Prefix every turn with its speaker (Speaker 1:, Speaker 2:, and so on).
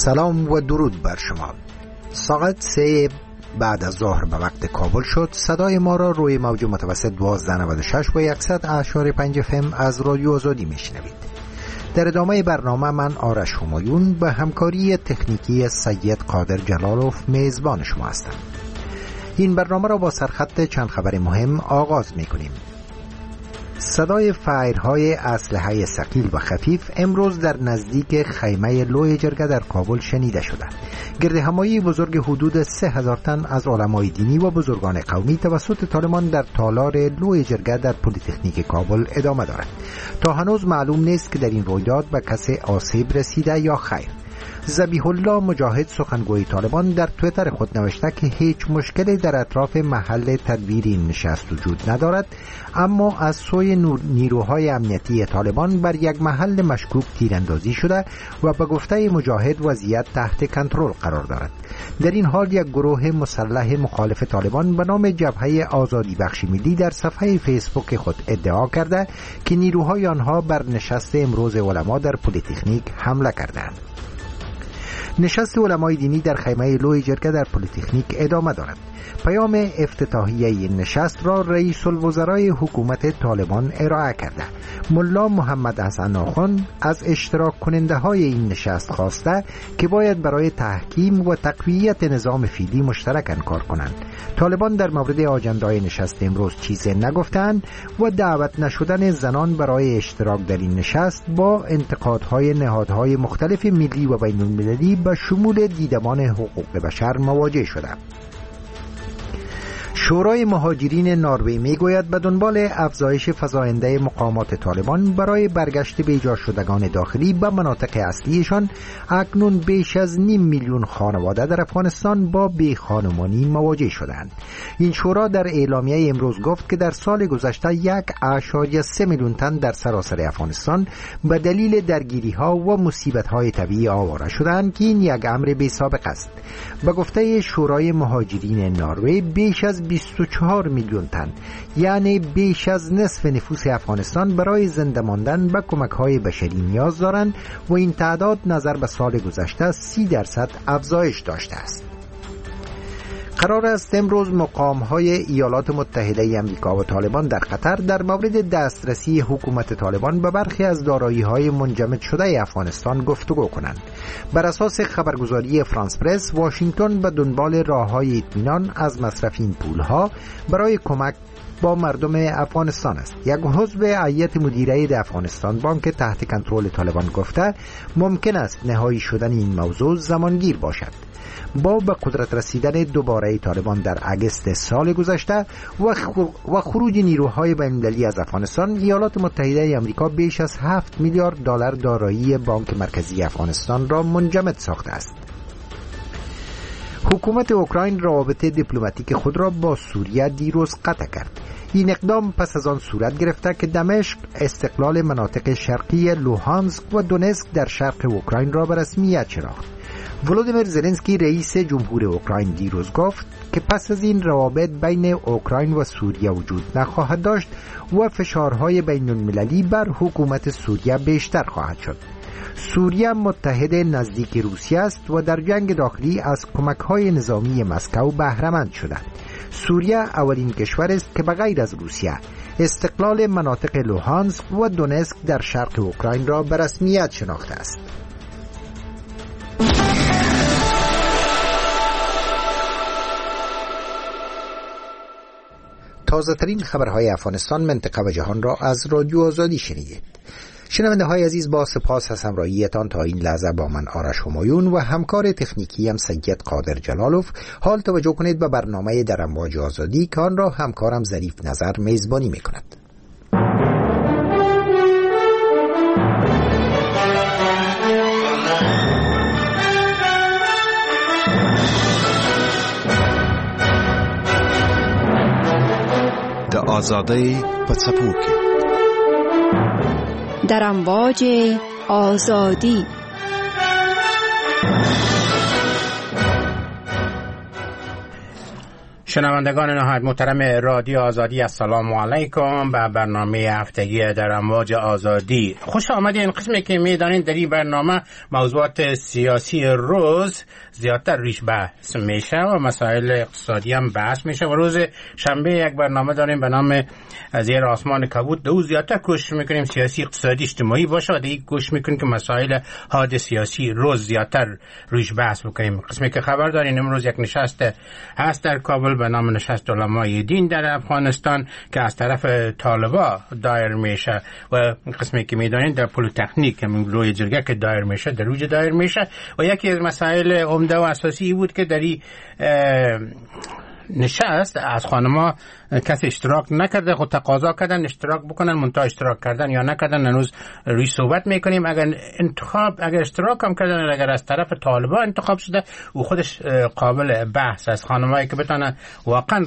Speaker 1: سلام و درود بر شما. ساعت 3 بعد از ظهر به وقت کابل شد. صدای ما را روی موج متوسط 1296 و 100.5 FM از رادیو آزادی میشنوید. در ادامه برنامه من آرش همایون به همکاری تکنیکی سید قادر جلالوف میزبان شما هستم. این برنامه را با سرخط چند خبر مهم آغاز میکنیم. صدای فایرهای اسلحه ثقیل و خفیف امروز در نزدیک خیمه لوی جرگه در کابل شنیده شده. گردهمایی بزرگ حدود 3000 تن از علمای دینی و بزرگان قومی توسط طالبان در تالار لوی جرگه در پلی‌تکنیک کابل ادامه دارد. تا هنوز معلوم نیست که در این رویداد به کسی آسیب رسیده یا خیر. ذبیح الله مجاهد سخنگوی طالبان در تویتر خود نوشته که هیچ مشکلی در اطراف محل تدبیر این نشست وجود ندارد، اما از سوی نیروهای امنیتی طالبان بر یک محل مشکوک تیراندازی شده و به گفته مجاهد وضعیت تحت کنترل قرار دارد. در این حال یک گروه مسلح مخالف طالبان به نام جبهه آزادی بخش ملی در صفحه فیسبوک خود ادعا کرده که نیروهای آنها بر نشست امروز علما در پلی‌تکنیک حمله کردند. نشست علمای دینی در خیمه لوی جرگه در پلی‌تکنیک ادامه دارد. پیام افتتاحیه این نشست را رئیس الوزرای حکومت طالبان ارائه کرده. ملا محمد حسن آخوند از اشتراک کننده های این نشست خواسته که باید برای تحکیم و تقویت نظام فعلی مشترکاً کار کنند. طالبان در مورد آجندای نشست امروز چیزی نگفتند و دعوت نشدن زنان برای اشتراک در این نشست با انتقادهای نهادهای مختلف ملی و بین المللی به شمول دیدبان حقوق بشر مواجه شده. شورای مهاجرین نروژ میگوید به دنبال افزایش فزاینده مقامات طالبان برای برگشت بیجا شدگان داخلی به مناطق اصلیشان، اکنون بیش از 5 میلیون خانواده در افغانستان با بیخانمانی مواجه شدند. این شورا در اعلامیه امروز گفت که در سال گذشته 1.3 میلیون تن در سراسر افغانستان به دلیل درگیری‌ها و مصیبت‌های طبیعی آواره شدند که این یک امر بی‌سابقه است. به گفته شورای مهاجرین نروژ بیش از 24 میلیون تن، یعنی بیش از نصف نفوس افغانستان، برای زنده ماندن به کمک‌های بشری نیاز دارند و این تعداد نظر به سال گذشته 30% افزایش داشته است. قرار است امروز مقام‌های ایالات متحده آمریکا و طالبان در قطر در مورد دسترسی حکومت طالبان به برخی از دارایی‌های منجمد شده افغانستان گفتگو کنند. بر اساس خبرگزاری فرانس پرس، واشنگتن به دنبال راه‌های اطمینان از مصرف این پول‌ها برای کمک با مردم افغانستان است. یک عضو هیئت مدیره افغانستان بانک تحت کنترل طالبان گفته ممکن است نهایی شدن این موضوع زمانگیر باشد. با به قدرت رسیدن دوباره طالبان در اگست سال گذشته و خروج نیروهای بین‌المللی از افغانستان، ایالات متحده آمریکا بیش از 7 میلیارد دلار دارایی بانک مرکزی افغانستان را منجمد ساخته است. حکومت اوکراین روابط دیپلماتیک خود را با سوریه دیروز قطع کرد. این اقدام پس از آن صورت گرفته که دمشق استقلال مناطق شرقی لوهانسک و دونتسک در شرق اوکراین را به رسمیت شناخت. ولودیمیر زلنسکی رئیس جمهور اوکراین دیروز گفت که پس از این روابط بین اوکراین و سوریه وجود نخواهد داشت و فشارهای بین المللی بر حکومت سوریه بیشتر خواهد شد. سوریه متحد نزدیک روسیه است و در جنگ داخلی از کمک‌های نظامی مسکو بهره‌مند شده. سوریه اولین کشور است که بغیر از روسیه استقلال مناطق لوهانسک و دونتسک در شرق اوکراین را به رسمیت شناخته است. تازه ترین خبرهای افغانستان، منطقه و جهان را از رادیو آزادی شنیدید. شنونده های عزیز، با سپاس از همراهیتان تا این لحظه با من آرش همایون و همکار تکنیکی هم سید قادر جلالوف. حال توجه کنید به برنامه در امواج آزادی که آن را همکارم ظریف نظر میزبانی میکند.
Speaker 2: د آزادی په څپو کې
Speaker 3: در امواج آزادی.
Speaker 4: شنوندگان نهایت محترم رادیو آزادی، السلام علیکم. به برنامه هفتگی در امواج آزادی خوش آمدین. قسمی که میدانین در این برنامه موضوعات سیاسی روز زیادتر ریش بحث میشه و مسائل اقتصادی هم بحث میشه و روز شنبه یک برنامه داریم به نام زیر آسمان کبود. دو زیادتر کوشش میکنیم سیاسی اقتصادی اجتماعی باشه و دیگه کوشش میکنیم که مسائل حاد سیاسی روز زیادتر ریش بحث بکنیم. قسمی که خبر دارین امروز یک نشست هست در کابل به نام نشست علمای دین در افغانستان که از طرف طالبا دایر میشه و قسمی که میدانین در پلیتکنیک همین روی جرگه که دایر میشه در روج دایر میشه و یکی از مسائل عمده و اساسی بود که در این نشست از خانما کسی اشتراک نکرده، خود تقاضا کردن اشتراک بکنن، منتها اشتراک کردن یا نکردن هنوز روی صحبت میکنیم. اگر اشتراک هم کردن، اگر از طرف طالبان انتخاب شده و خودش قابل بحث از خانمایی که بتونن واقعا